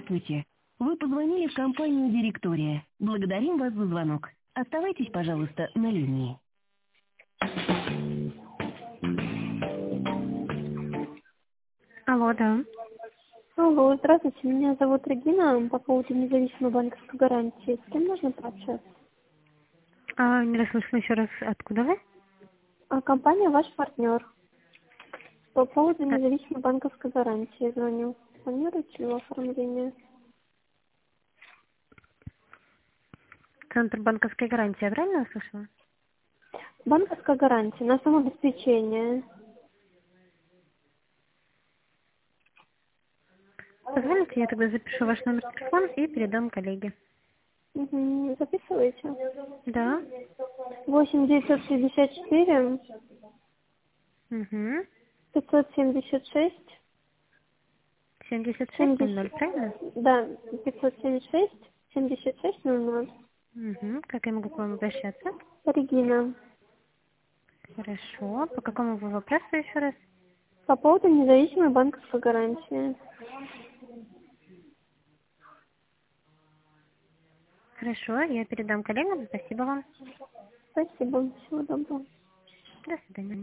Здравствуйте. Вы позвонили в компанию «Директория». Благодарим вас за звонок. Оставайтесь, пожалуйста, на линии. Алло, да. Алло, здравствуйте, меня зовут Регина, по поводу независимой банковской гарантии. С кем можно пообщаться? Не расслышала еще раз, откуда вы? Компания «Ваш партнер». По поводу А, независимой банковской гарантии звоню. Планируете ли оформление? Центр банковской гарантии, я правильно услышала? Банковская гарантия на самообеспечение. Позвоните, я тогда запишу ваш номер телефона и передам коллеге. Записываете? Да. 8 954 Угу. 576 7600, 70, правильно? да, 576 7600. Угу. Как я могу к вам обращаться? Регина. Хорошо. По какому вы вопросу еще раз? По поводу независимой банковской гарантии. Хорошо, я передам коллегам. Спасибо вам. Спасибо. Всего доброго. До свидания.